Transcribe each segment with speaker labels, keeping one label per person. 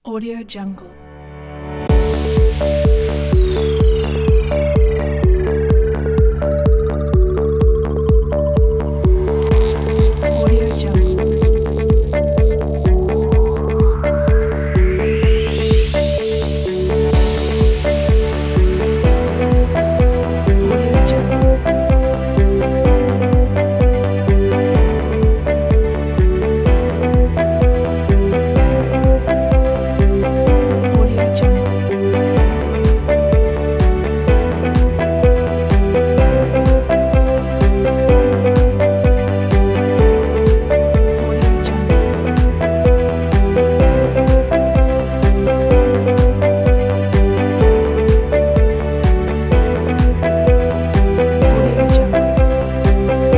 Speaker 1: Audio Jungle. Audio Jungle. Audio Jungle. Audio Jungle. Audio Jungle. Audio Jungle.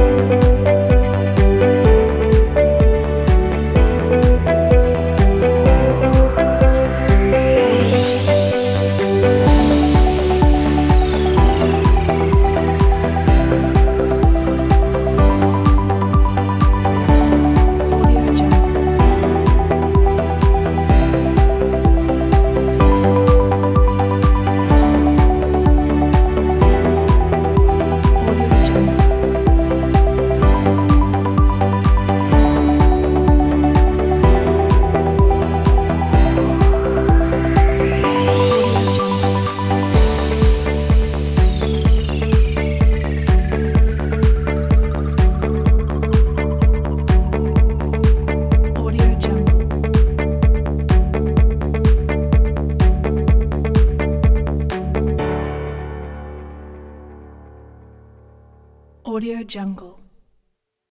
Speaker 1: Audio Jungle. Audio Jungle. Audio Jungle. Audio Jungle. Audio Jungle.